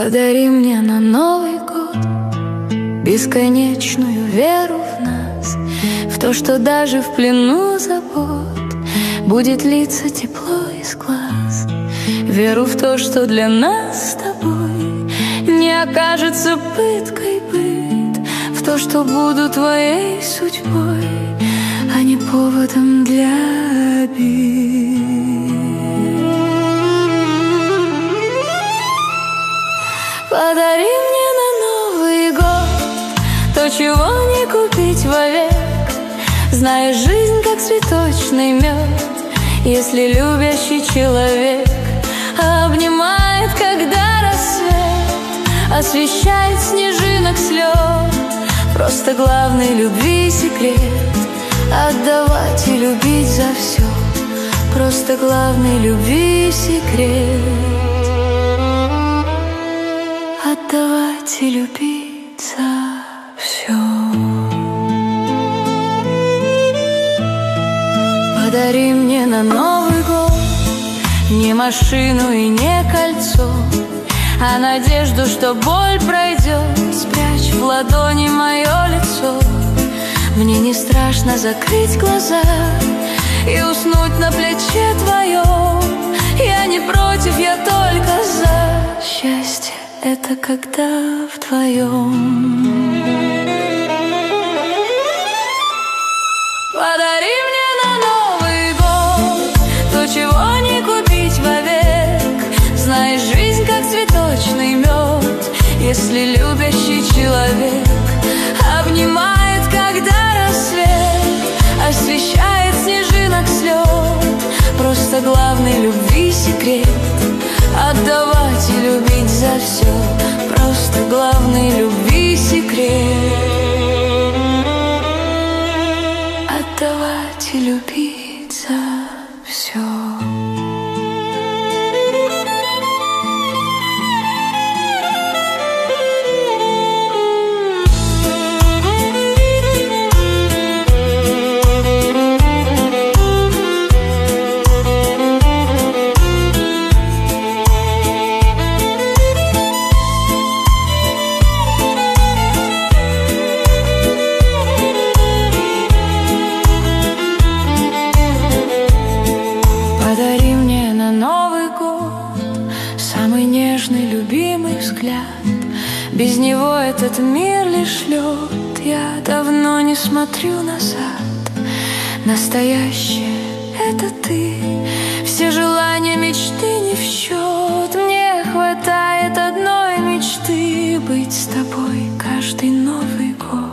Подари мне на Новый год бесконечную веру в нас, в то, что даже в плену забот будет литься тепло из глаз. Веру в то, что для нас с тобой не окажется пыткой быт, в то, что буду твоей судьбой, а не поводом для обид. Подари мне на Новый год то, чего не купить вовек. Знаешь, жизнь как цветочный мед, если любящий человек обнимает, когда рассвет освещает снежинок слез. Просто главный любви секрет — отдавать и любить за все. Просто главный любви секрет — отдавать и любить за все. Подари мне на Новый год не машину и не кольцо, а надежду, что боль пройдет. Спрячь в ладони мое лицо. Мне не страшно закрыть глаза и уснуть на плече твоем. Я не против, я только за. Счастье — это когда вдвоем. Подари мне на Новый год то, чего не купить вовек. Знаешь, жизнь как цветочный мед, если любящий человек обнимает, когда рассвет освещает снежинок слез. Просто главный любви секрет — отдавать и любить за все. Просто главный любви секрет — отдавать и любить за все. Подари мне на Новый год самый нежный, любимый взгляд. Без него этот мир лишь лед. Я давно не смотрю назад. Настоящее — это ты. Все желания, мечты не в счет. Мне хватает одной мечты — быть с тобой каждый Новый год.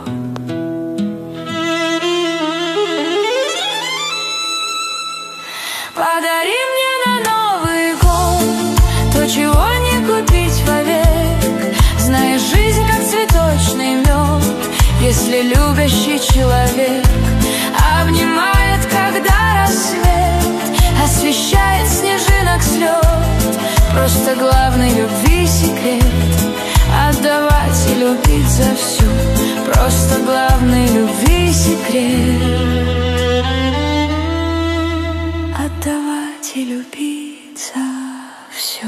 Подари мне на Новый год то, чего не купить вовек. Знаешь, жизнь как цветочный мед, если любящий человек обнимает, когда рассвет освещает снежинок слез. Просто главный любви секрет — отдавать и любить за всю. Просто главный любви секрет — отдавать и любить за все.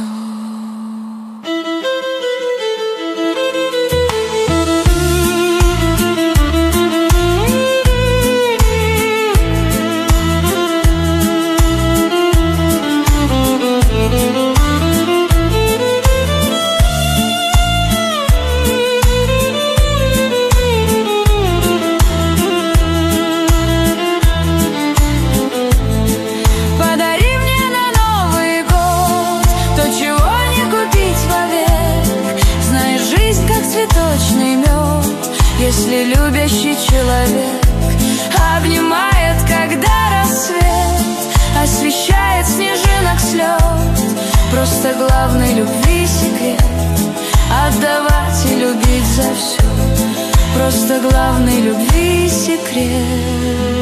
Если любящий человек обнимает, когда рассвет освещает снежинок слез. Просто главный любви секрет — отдавать и любить за все. Просто главный любви секрет